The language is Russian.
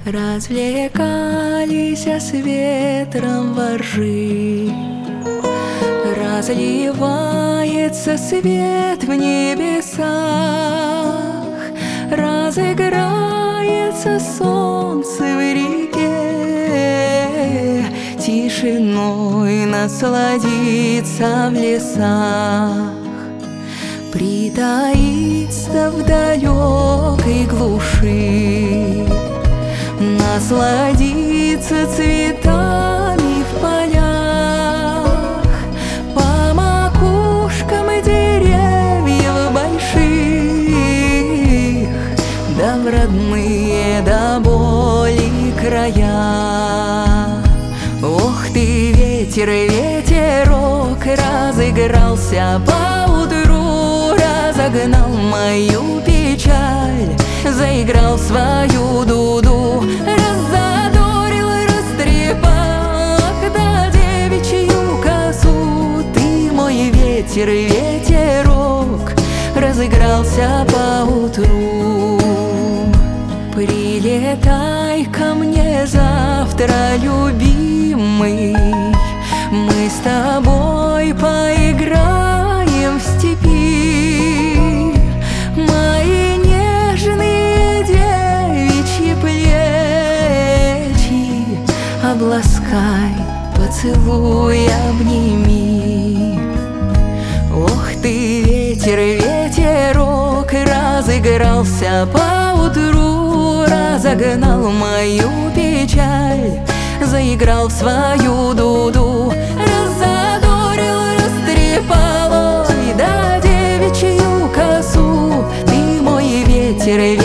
Развлекались с ветром воржи. Разливается свет в небесах, разыграется солнце в реке, тишиной насладиться в лесах, притаиться в далекой глуши, насладиться цветами в полях, по макушкам деревьев больших, да в родные до боли края. Ох ты, ветер, ветерок, разыгрался поутру, разогнал мою печаль, заиграл свою дуду, раззадорил, растрепал да девичью косу. Ты мой ветер, ветерок, разыгрался поутру. Прилетай ко мне завтра, любимый, мы с тобой поиграем в степи. Мои нежные девичьи плечи обласкай, поцелуй, обними. Ох ты, ветер, ветерок, разыгрался поутру, разогнал мою печаль, заиграл в свою дуду, раззадорил, растрепал ой да девичью косу. Ты мой ветер,